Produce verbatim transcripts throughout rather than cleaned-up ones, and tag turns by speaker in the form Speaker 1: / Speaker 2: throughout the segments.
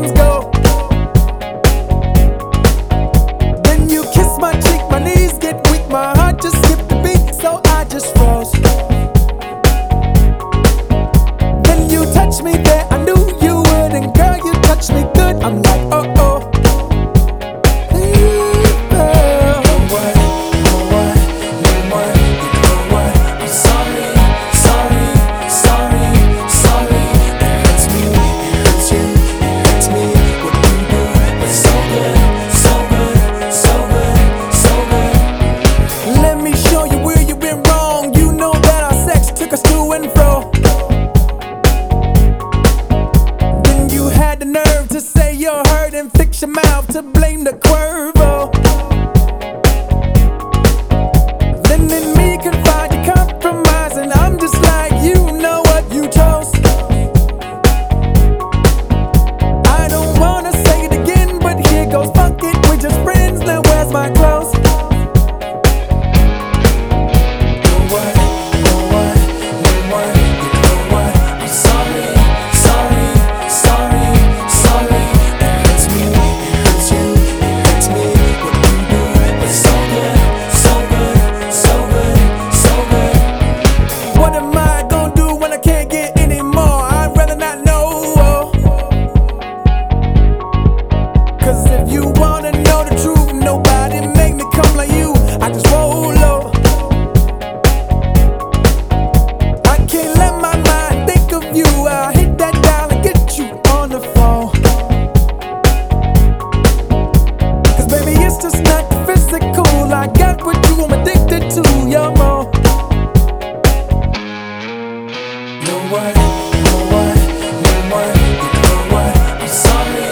Speaker 1: arms go. Then you kiss my cheek, my knees get weak, my heart just skipped a beat, so I just froze. Then you touch me there, I knew you would, and girl, you touch me good. I'm like, oh oh. To say you're hurt and fix your mouth to blame the Cuervo. Then in me can find a compromise, and I'm just like, you know what you chose. I don't wanna say it again, but here goes, fuck it, we're just friends, now where's my clothes? Cause if you wanna know the truth, nobody make me come like you. I just roll over. I can't let my mind think of you. I hit that dial and get you on the phone. Cause baby, it's just not the physical. I got what you, I'm addicted to. You're more. No way, no way, no way, no way. I'm sorry.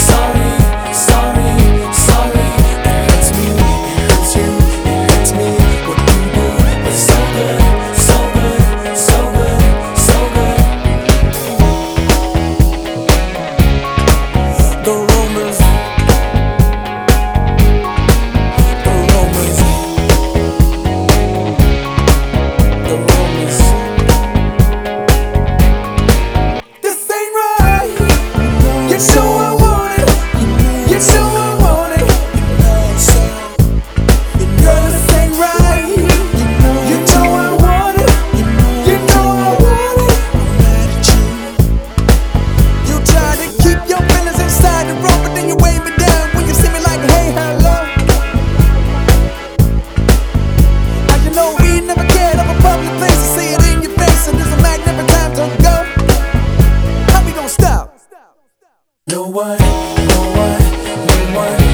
Speaker 1: So I want it, you so I want it. Girl, this ain't right. You know I want it, you know I want it. You try to keep your feelings inside the room, but then you wave me down when you see me like, hey, hello. As you know, we never cared of a public place to see it in your face, and there's a magnificent time to go. How we gonna stop? No way, no way, no way.